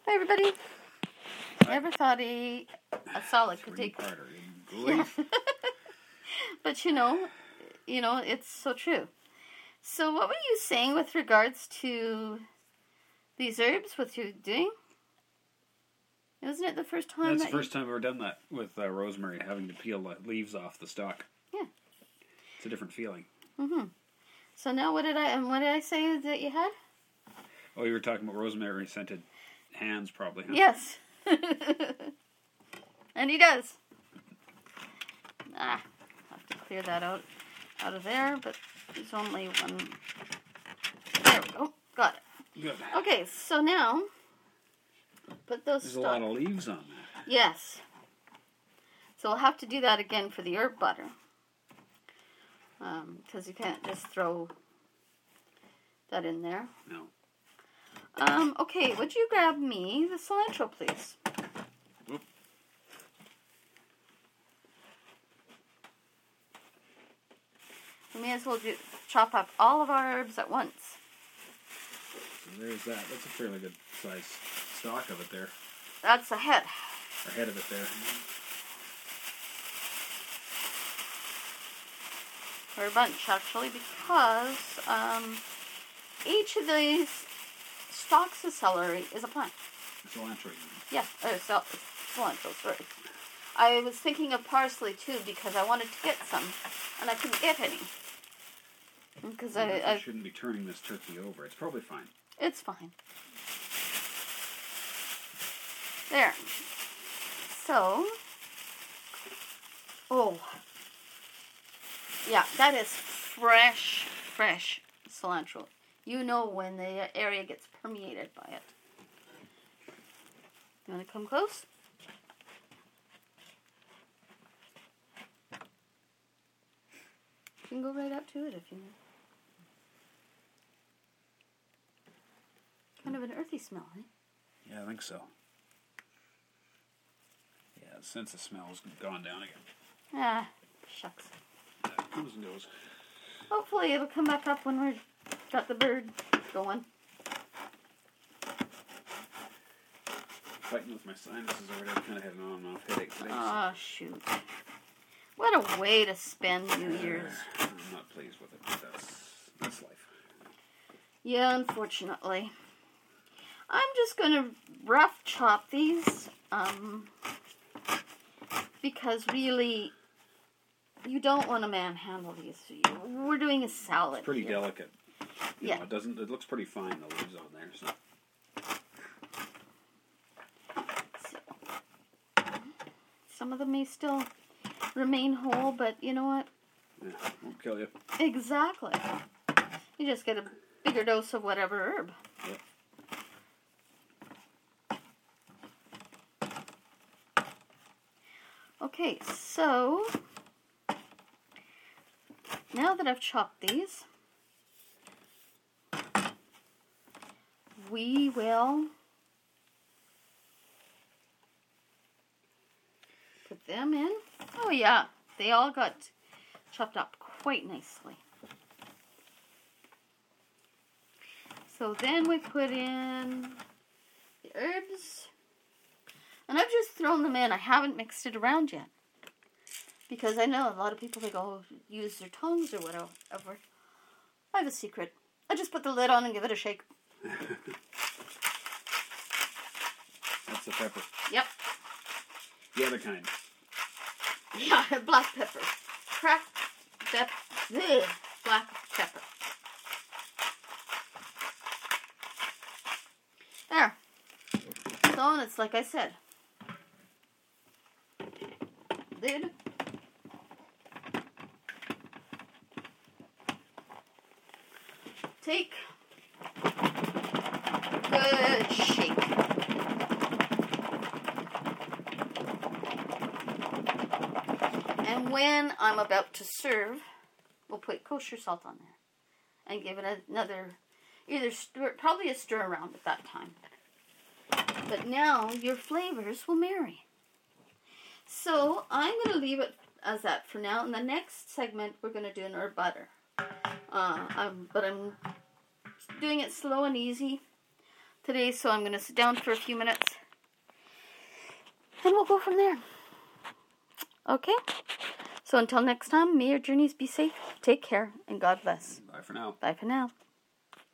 Hi, everybody. Never thought a salad could take... Yeah. But you know, it's so true. So what were you saying with regards to these herbs, what you're doing? Wasn't it the first time That's the first time I've ever done that with rosemary, having to peel the leaves off the stalk. Yeah. It's a different feeling. Mm-hmm. So now what did I say that you had? Oh, you were talking about rosemary scented hands, probably, huh? Yes. And he does. I'll have to clear that out of there, but there's only one. There we go. Got it. Good. Okay, so now put those. There's a lot of leaves on that. Yes. So we'll have to do that again for the herb butter. Because you can't just throw that in there. No. Okay, would you grab me the cilantro, please? Oop. We may as well chop up all of our herbs at once. So there's that. That's a fairly good size stalk of it there. That's the head. Or head of it there. Or a bunch, actually, because each of these stalks of celery is a plant. Cilantro. Yeah, cilantro, sorry. I was thinking of parsley, too, because I wanted to get some, and I couldn't get any. Because I shouldn't be turning this turkey over. It's probably fine. It's fine. There. So, yeah, that is fresh cilantro. You know when the area gets permeated by it. You want to come close? You can go right up to it if you want. Kind of an earthy smell, eh? Yeah, I think so. Yeah, the sense of smell has gone down again. Ah, shucks. That comes and goes. Hopefully it'll come back up when we've got the bird going. Fighting with my sinuses already. I kind of had an on and off headache today. Oh, shoot. What a way to spend New Year's. I'm not pleased with it, but that's life. Yeah, unfortunately. I'm just going to rough chop these, because really, you don't want to manhandle these. We're doing a salad. It's pretty here. delicate. You Yeah. know, it looks pretty fine, the leaves on there. So. Some of them may still remain whole, but you know what? Yeah, won't kill you. Exactly. You just get a bigger dose of whatever herb. Yep. Okay, so now that I've chopped these, we will put them in. Oh yeah, they all got chopped up quite nicely. So then we put in the herbs. And I've just thrown them in. I haven't mixed it around yet. Because I know a lot of people, they go use their tongues or whatever. I have a secret. I just put the lid on and give it a shake. That's the pepper. Yep. The other kind. Yeah, black pepper. Cracked black pepper. There. So, and it's like I said. Lid. Take good shake. And when I'm about to serve, we'll put kosher salt on there and give it another, probably a stir around at that time. But now your flavors will marry. So I'm going to leave it as that for now. In the next segment, we're going to do an herb butter. But I'm doing it slow and easy. today, so I'm going to sit down for a few minutes. And we'll go from there. Okay? So until next time, may your journeys be safe. Take care, and God bless. Bye for now. Bye for now.